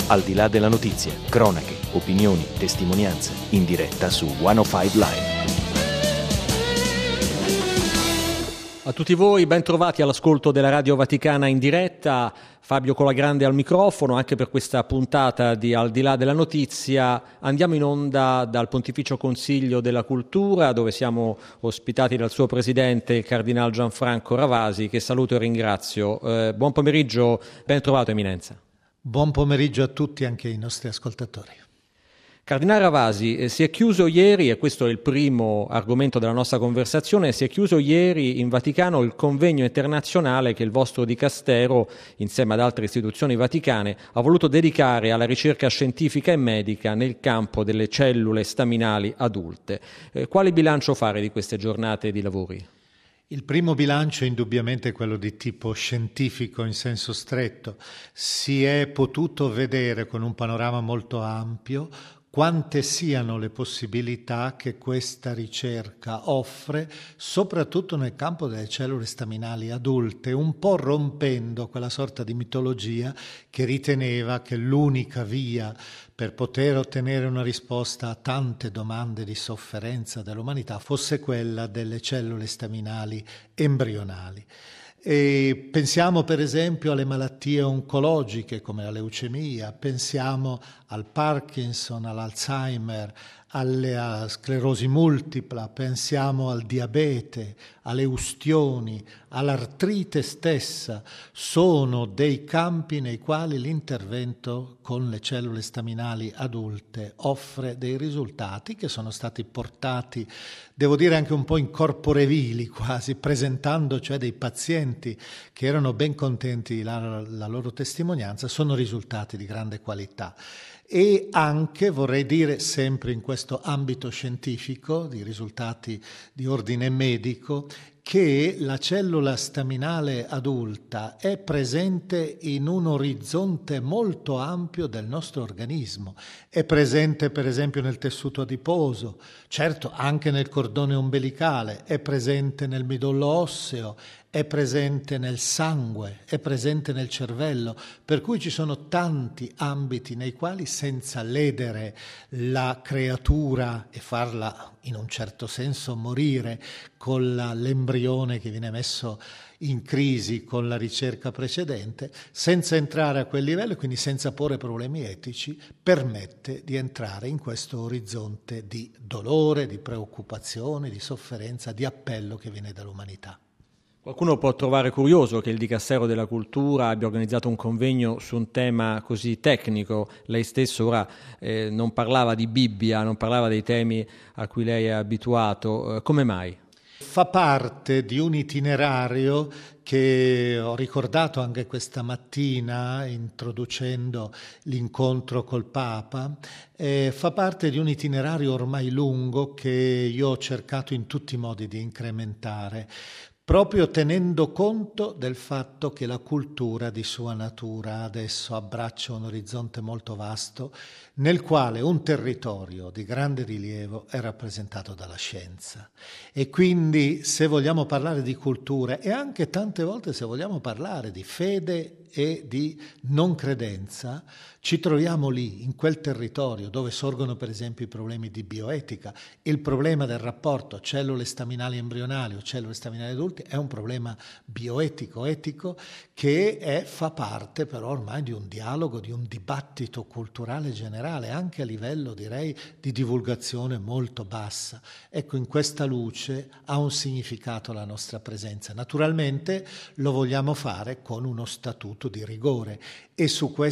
Al di là della notizia, cronache, opinioni, testimonianze, in diretta su 105 Live. A tutti voi, ben trovati all'ascolto della Radio Vaticana in diretta. Fabio Colagrande al microfono, anche per questa puntata di Al di là della notizia. Andiamo in onda dal Pontificio Consiglio della Cultura, dove siamo ospitati dal suo presidente, il Cardinal Gianfranco Ravasi, che saluto e ringrazio. Buon pomeriggio, ben trovato Eminenza. Buon pomeriggio a tutti, anche ai nostri ascoltatori. Cardinale Ravasi, si è chiuso ieri, e questo è il primo argomento della nostra conversazione, si è chiuso ieri in Vaticano il convegno internazionale che il vostro dicastero, insieme ad altre istituzioni vaticane, ha voluto dedicare alla ricerca scientifica e medica nel campo delle cellule staminali adulte. Quale bilancio fare di queste giornate di lavori? Il primo bilancio è indubbiamente quello di tipo scientifico in senso stretto. Si è potuto vedere con un panorama molto ampio quante siano le possibilità che questa ricerca offre, soprattutto nel campo delle cellule staminali adulte, un po' rompendo quella sorta di mitologia che riteneva che l'unica via per poter ottenere una risposta a tante domande di sofferenza dell'umanità fosse quella delle cellule staminali embrionali. E pensiamo per esempio alle malattie oncologiche come la leucemia, pensiamo al Parkinson, all'Alzheimer, alla sclerosi multipla, pensiamo al diabete, alle ustioni, all'artrite stessa. Sono dei campi nei quali l'intervento con le cellule staminali adulte offre dei risultati che sono stati portati, devo dire anche un po' in corpore vili quasi, presentando cioè dei pazienti che erano ben contenti della loro testimonianza. Sono risultati di grande qualità. E anche, vorrei dire, sempre in questo ambito scientifico, di risultati di ordine medico, che la cellula staminale adulta è presente in un orizzonte molto ampio del nostro organismo. È presente per esempio nel tessuto adiposo, certo anche nel cordone ombelicale, è presente nel midollo osseo, è presente nel sangue, è presente nel cervello, per cui ci sono tanti ambiti nei quali, senza ledere la creatura e farla in un certo senso morire con l'embrione che viene messo in crisi con la ricerca precedente, senza entrare a quel livello e quindi senza porre problemi etici, permette di entrare in questo orizzonte di dolore, di preoccupazione, di sofferenza, di appello che viene dall'umanità. Qualcuno può trovare curioso che il Dicastero della Cultura abbia organizzato un convegno su un tema così tecnico. Lei stesso ora non parlava di Bibbia, non parlava dei temi a cui lei è abituato. Come mai? Fa parte di un itinerario che ho ricordato anche questa mattina introducendo l'incontro col Papa, fa parte di un itinerario ormai lungo che io ho cercato in tutti i modi di incrementare, proprio tenendo conto del fatto che la cultura di sua natura adesso abbraccia un orizzonte molto vasto nel quale un territorio di grande rilievo è rappresentato dalla scienza. E quindi se vogliamo parlare di cultura e anche tante volte se vogliamo parlare di fede e di non credenza, ci troviamo lì, in quel territorio dove sorgono per esempio i problemi di bioetica. Il problema del rapporto cellule staminali embrionali o cellule staminali adulte è un problema bioetico, etico, che fa parte però ormai di un dialogo, di un dibattito culturale generale, anche a livello direi di divulgazione molto bassa. Ecco, in questa luce ha un significato la nostra presenza. Naturalmente lo vogliamo fare con uno statuto di rigore e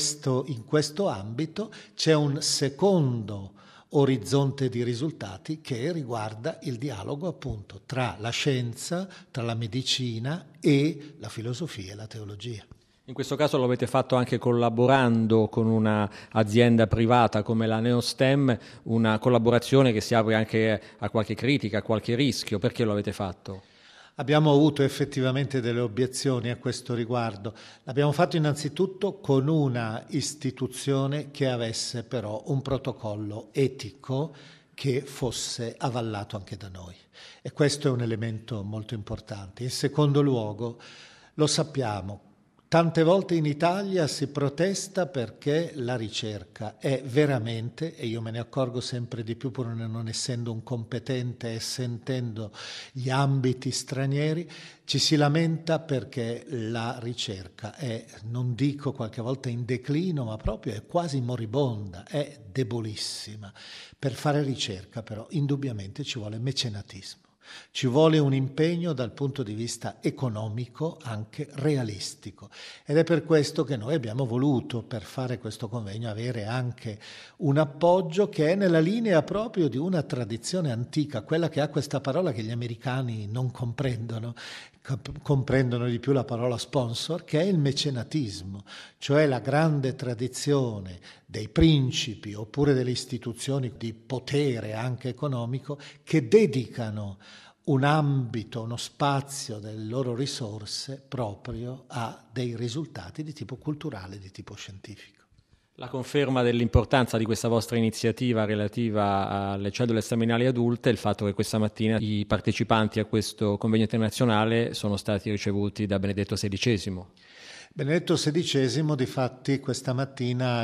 in questo ambito c'è un secondo orizzonte di risultati che riguarda il dialogo appunto tra la scienza, tra la medicina e la filosofia e la teologia. In questo caso lo avete fatto anche collaborando con un'azienda privata come la Neostem, una collaborazione che si apre anche a qualche critica, a qualche rischio. Perché lo avete fatto? Abbiamo avuto effettivamente delle obiezioni a questo riguardo. L'abbiamo fatto innanzitutto con una istituzione che avesse però un protocollo etico che fosse avallato anche da noi. E questo è un elemento molto importante. In secondo luogo, lo sappiamo, Tante volte in Italia si protesta perché la ricerca è veramente, e io me ne accorgo sempre di più pur non essendo un competente e sentendo gli ambiti stranieri, ci si lamenta perché la ricerca è, non dico qualche volta in declino, ma proprio è quasi moribonda, è debolissima. Per fare ricerca però indubbiamente ci vuole mecenatismo. Ci vuole un impegno dal punto di vista economico, anche realistico, ed è per questo che noi abbiamo voluto, per fare questo convegno, avere anche un appoggio che è nella linea proprio di una tradizione antica, quella che ha questa parola che gli americani non comprendono di più la parola sponsor, che è il mecenatismo, cioè la grande tradizione dei principi oppure delle istituzioni di potere anche economico che dedicano un ambito, uno spazio delle loro risorse proprio a dei risultati di tipo culturale, di tipo scientifico. La conferma dell'importanza di questa vostra iniziativa relativa alle cellule staminali adulte è il fatto che questa mattina i partecipanti a questo convegno internazionale sono stati ricevuti da Benedetto XVI. Benedetto XVI difatti questa mattina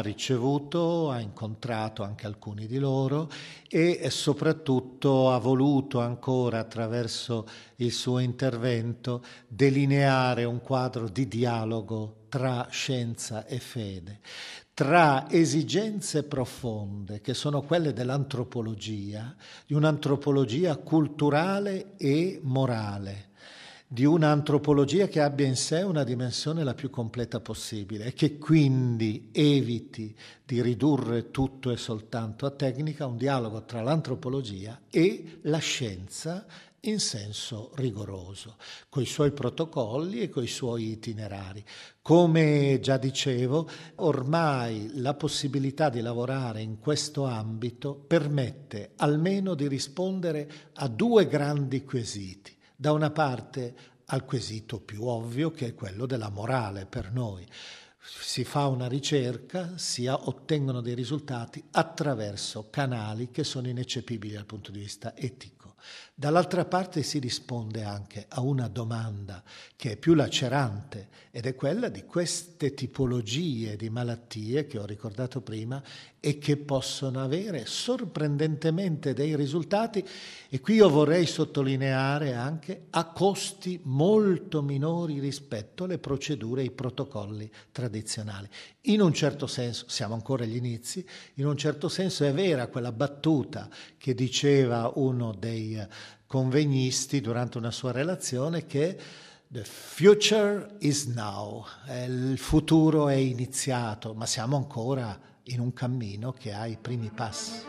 ha incontrato anche alcuni di loro e soprattutto ha voluto ancora attraverso il suo intervento delineare un quadro di dialogo tra scienza e fede, tra esigenze profonde che sono quelle dell'antropologia, di un'antropologia culturale e morale, di un'antropologia che abbia in sé una dimensione la più completa possibile e che quindi eviti di ridurre tutto e soltanto a tecnica, un dialogo tra l'antropologia e la scienza in senso rigoroso, coi suoi protocolli e coi suoi itinerari. Come già dicevo, ormai la possibilità di lavorare in questo ambito permette almeno di rispondere a due grandi quesiti. Da una parte al quesito più ovvio, che è quello della morale per noi. Si fa una ricerca, si ottengono dei risultati attraverso canali che sono ineccepibili dal punto di vista etico. Dall'altra parte si risponde anche a una domanda che è più lacerante ed è quella di queste tipologie di malattie che ho ricordato prima e che possono avere sorprendentemente dei risultati, e qui io vorrei sottolineare anche a costi molto minori rispetto alle procedure e ai protocolli tradizionali. In un certo senso, siamo ancora agli inizi, in un certo senso è vera quella battuta che diceva uno dei convegnisti durante una sua relazione che the future is now, il futuro è iniziato, ma siamo ancora in un cammino che ha i primi passi.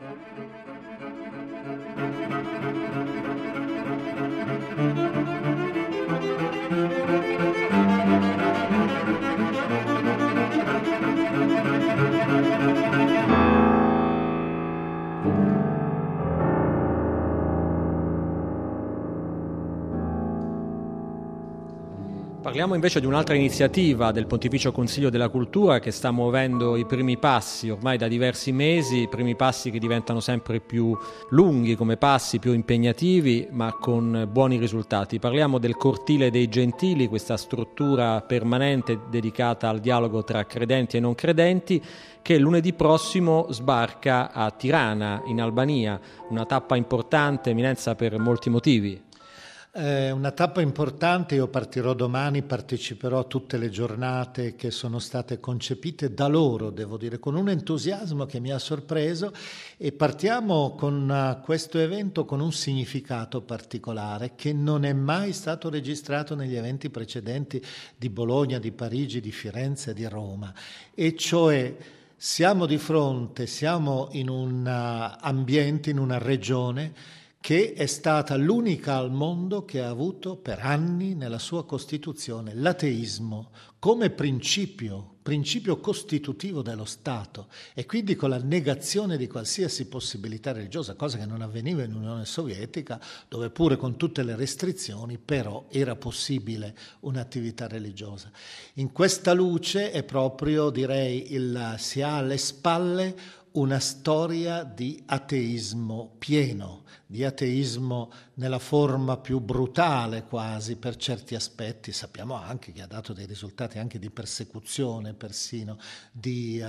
Parliamo invece di un'altra iniziativa del Pontificio Consiglio della Cultura che sta muovendo i primi passi ormai da diversi mesi, i primi passi che diventano sempre più lunghi come passi, più impegnativi, ma con buoni risultati. Parliamo del Cortile dei Gentili, questa struttura permanente dedicata al dialogo tra credenti e non credenti, che lunedì prossimo sbarca a Tirana, in Albania, una tappa importante, Eminenza, per molti motivi. Una tappa importante, io partirò domani, parteciperò a tutte le giornate che sono state concepite da loro, devo dire, con un entusiasmo che mi ha sorpreso, e partiamo con questo evento con un significato particolare che non è mai stato registrato negli eventi precedenti di Bologna, di Parigi, di Firenze, di Roma, e cioè siamo in un ambiente, in una regione che è stata l'unica al mondo che ha avuto per anni nella sua Costituzione l'ateismo come principio costitutivo dello Stato, e quindi con la negazione di qualsiasi possibilità religiosa, cosa che non avveniva in Unione Sovietica, dove pure con tutte le restrizioni però era possibile un'attività religiosa. In questa luce è proprio, direi, si ha alle spalle una storia di ateismo pieno, di ateismo nella forma più brutale quasi per certi aspetti. Sappiamo anche che ha dato dei risultati anche di persecuzione, persino di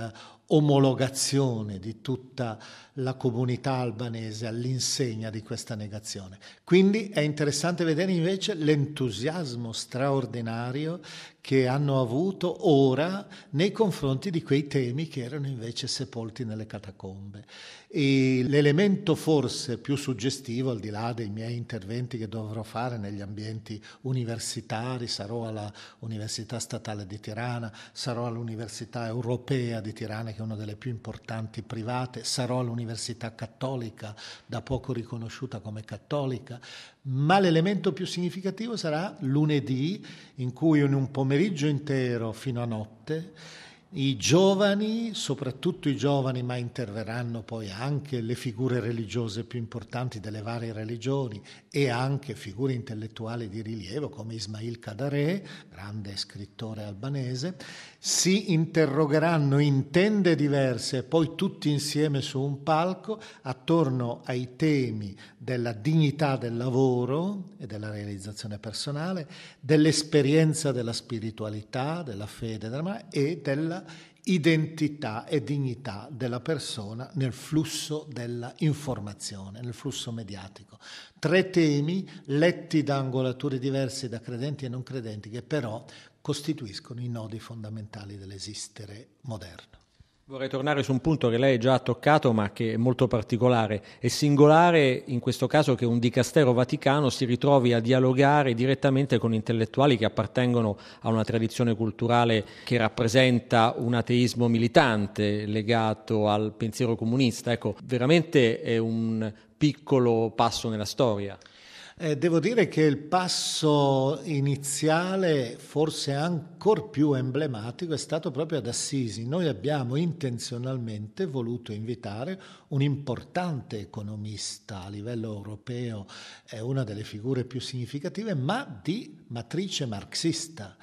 omologazione di tutta la comunità albanese all'insegna di questa negazione. Quindi è interessante vedere invece l'entusiasmo straordinario che hanno avuto ora nei confronti di quei temi che erano invece sepolti nelle catacombe. E l'elemento forse più suggestivo, al di là dei miei interventi che dovrò fare negli ambienti universitari, sarò alla Università Statale di Tirana, sarò all'Università Europea di Tirana, che è una delle più importanti private, sarò all'Università Cattolica, da poco riconosciuta come cattolica, ma l'elemento più significativo sarà lunedì, in cui in un pomeriggio intero fino a notte i giovani, soprattutto i giovani, ma interverranno poi anche le figure religiose più importanti delle varie religioni e anche figure intellettuali di rilievo come Ismail Kadare, grande scrittore albanese, si interrogheranno in tende diverse e poi tutti insieme su un palco attorno ai temi della dignità del lavoro e della realizzazione personale, dell'esperienza della spiritualità, della fede e della identità e dignità della persona nel flusso della informazione, nel flusso mediatico. 3 temi letti da angolature diverse da credenti e non credenti, che però costituiscono i nodi fondamentali dell'esistere moderno. Vorrei tornare su un punto che lei già ha toccato, ma che è molto particolare. È singolare in questo caso che un dicastero vaticano si ritrovi a dialogare direttamente con intellettuali che appartengono a una tradizione culturale che rappresenta un ateismo militante legato al pensiero comunista. Ecco, veramente è un piccolo passo nella storia. Devo dire che il passo iniziale, forse ancor più emblematico, è stato proprio ad Assisi. Noi abbiamo intenzionalmente voluto invitare un importante economista a livello europeo, è una delle figure più significative, ma di matrice marxista.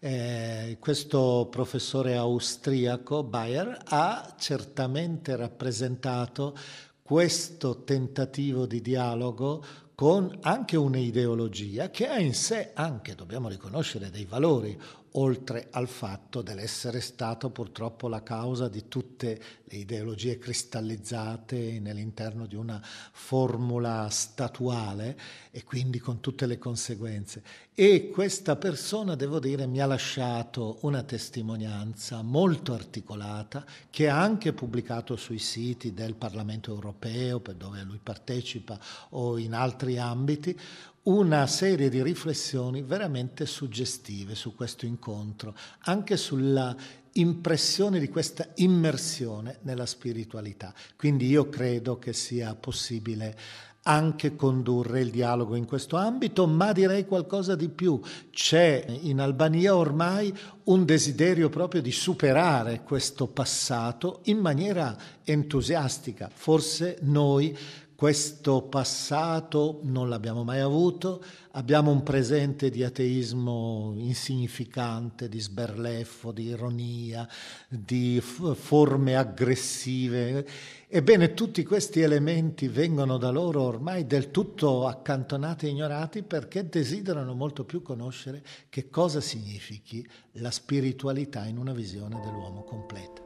Questo professore austriaco, Bayer, ha certamente rappresentato questo tentativo di dialogo con anche un'ideologia che ha in sé anche, dobbiamo riconoscere, dei valori, oltre al fatto dell'essere stato purtroppo la causa di tutte le ideologie cristallizzate nell'interno di una formula statuale e quindi con tutte le conseguenze. E questa persona, devo dire, mi ha lasciato una testimonianza molto articolata che ha anche pubblicato sui siti del Parlamento europeo, per dove lui partecipa, o in altri ambiti, una serie di riflessioni veramente suggestive su questo incontro, anche sulla impressione di questa immersione nella spiritualità. Quindi io credo che sia possibile anche condurre il dialogo in questo ambito, ma direi qualcosa di più. C'è in Albania ormai un desiderio proprio di superare questo passato in maniera entusiastica. Forse noi questo passato non l'abbiamo mai avuto, abbiamo un presente di ateismo insignificante, di sberleffo, di ironia, di forme aggressive. Ebbene, tutti questi elementi vengono da loro ormai del tutto accantonati e ignorati perché desiderano molto più conoscere che cosa significhi la spiritualità in una visione dell'uomo completa.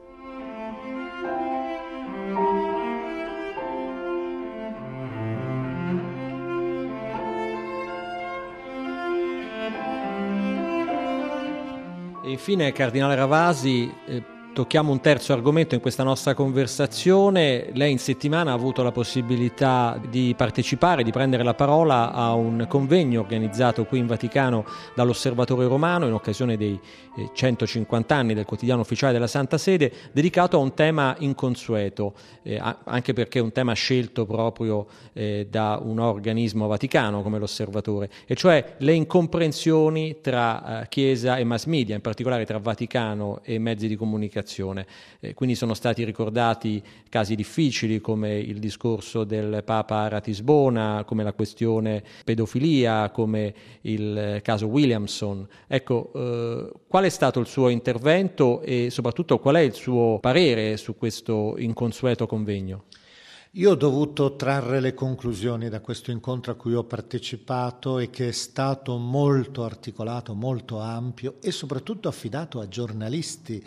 E infine, Cardinale Ravasi, tocchiamo un terzo argomento in questa nostra conversazione. Lei in settimana ha avuto la possibilità di partecipare, di prendere la parola a un convegno organizzato qui in Vaticano dall'Osservatore Romano in occasione dei 150 anni del quotidiano ufficiale della Santa Sede, dedicato a un tema inconsueto, anche perché è un tema scelto proprio da un organismo vaticano come l'Osservatore, e cioè le incomprensioni tra Chiesa e mass media, in particolare tra Vaticano e mezzi di comunicazione. comunicazione. Quindi sono stati ricordati casi difficili come il discorso del Papa a Ratisbona, come la questione pedofilia, come il caso Williamson. Ecco, qual è stato il suo intervento e soprattutto qual è il suo parere su questo inconsueto convegno? Io ho dovuto trarre le conclusioni da questo incontro a cui ho partecipato e che è stato molto articolato, molto ampio e soprattutto affidato a giornalisti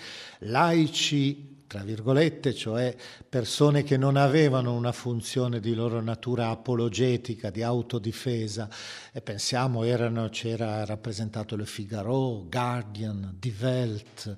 laici, tra virgolette, cioè persone che non avevano una funzione di loro natura apologetica, di autodifesa. E pensiamo, c'era rappresentato Le Figaro, Guardian, Die Welt,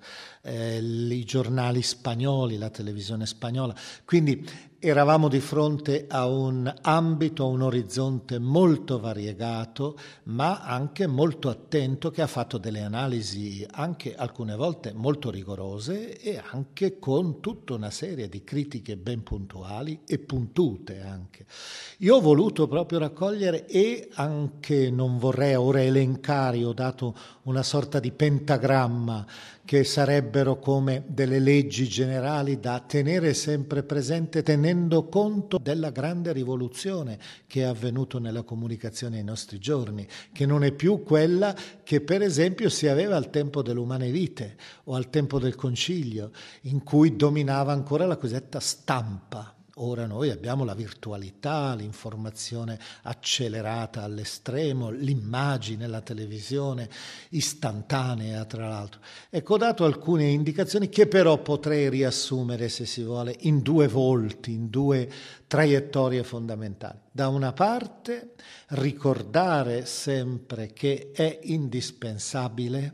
i giornali spagnoli, la televisione spagnola. Quindi eravamo di fronte a un ambito, a un orizzonte molto variegato, ma anche molto attento, che ha fatto delle analisi anche alcune volte molto rigorose e anche con tutta una serie di critiche ben puntuali e puntute anche. Io ho voluto proprio raccogliere e anche non vorrei ora elencare, ho dato una sorta di pentagramma che sarebbero come delle leggi generali da tenere sempre presente, tenendo conto della grande rivoluzione che è avvenuta nella comunicazione ai nostri giorni, che non è più quella che per esempio si aveva al tempo dell'Umane Vitae o al tempo del Concilio, in cui dominava ancora la cosiddetta stampa. Ora noi abbiamo la virtualità, l'informazione accelerata all'estremo, l'immagine, la televisione istantanea tra l'altro. Ecco, ho dato alcune indicazioni che però potrei riassumere, se si vuole, in due volti, in due traiettorie fondamentali. Da una parte ricordare sempre che è indispensabile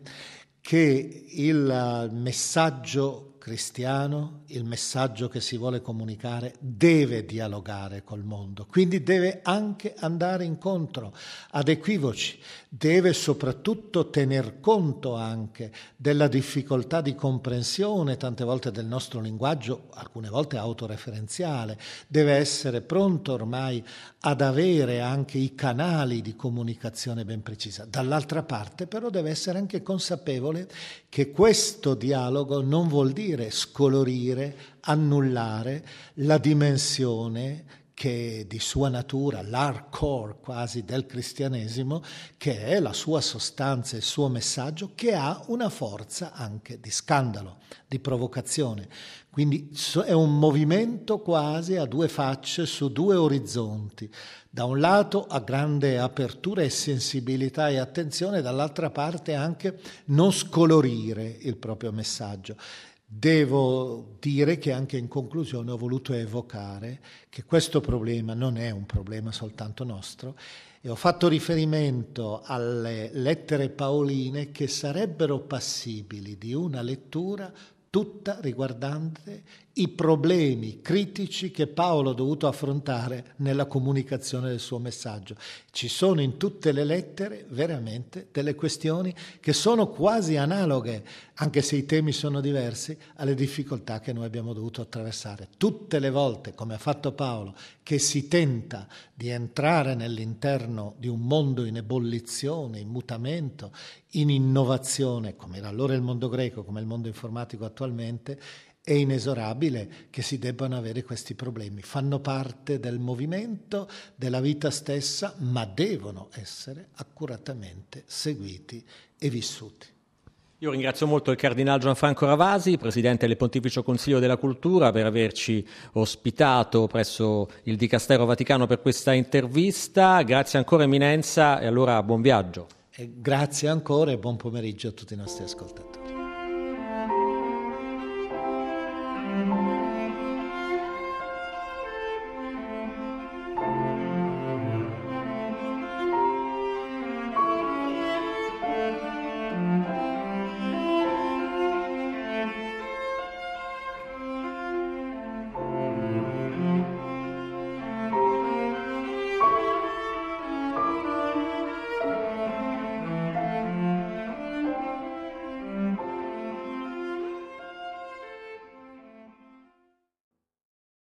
che il messaggio cristiano, il messaggio che si vuole comunicare, deve dialogare col mondo, quindi deve anche andare incontro ad equivoci, deve soprattutto tener conto anche della difficoltà di comprensione tante volte del nostro linguaggio, alcune volte autoreferenziale, deve essere pronto ormai ad avere anche i canali di comunicazione ben precisa. Dall'altra parte però deve essere anche consapevole che questo dialogo non vuol dire scolorire, annullare la dimensione che di sua natura, l'hardcore quasi del cristianesimo, che è la sua sostanza, il suo messaggio, che ha una forza anche di scandalo, di provocazione. Quindi è un movimento quasi a due facce, su due orizzonti. Da un lato a grande apertura e sensibilità e attenzione, dall'altra parte anche non scolorire il proprio messaggio. Devo dire che anche in conclusione ho voluto evocare che questo problema non è un problema soltanto nostro e ho fatto riferimento alle lettere paoline che sarebbero passibili di una lettura tutta riguardante i problemi critici che Paolo ha dovuto affrontare nella comunicazione del suo messaggio. Ci sono in tutte le lettere veramente delle questioni che sono quasi analoghe, anche se i temi sono diversi, alle difficoltà che noi abbiamo dovuto attraversare. Tutte le volte, come ha fatto Paolo, che si tenta di entrare nell'interno di un mondo in ebollizione, in mutamento, in innovazione, come era allora il mondo greco, come il mondo informatico attualmente, è inesorabile che si debbano avere questi problemi. Fanno parte del movimento, della vita stessa, ma devono essere accuratamente seguiti e vissuti. Io ringrazio molto il Cardinal Gianfranco Ravasi, Presidente del Pontificio Consiglio della Cultura, per averci ospitato presso il Dicastero Vaticano per questa intervista. Grazie ancora Eminenza e allora buon viaggio. Grazie ancora e buon pomeriggio a tutti i nostri ascoltatori.